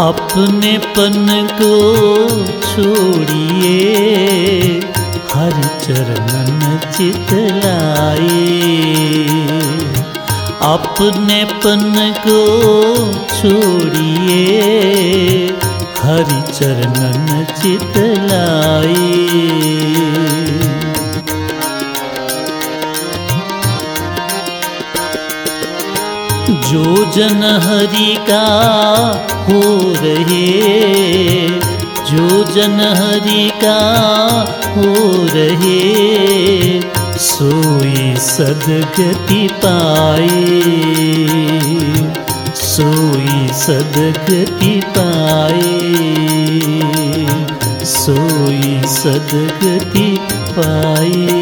अपनेपन को छोड़िए, हरि चरणन चित लाए। अपनेपन को छोड़िए, हरि चरणन चित लाए। जो जन हरि का हो रहे, जो जन हरि का हो रहे, सोई सद्गति पाए, सोई सद्गति पाए, सोई सद्गति पाए।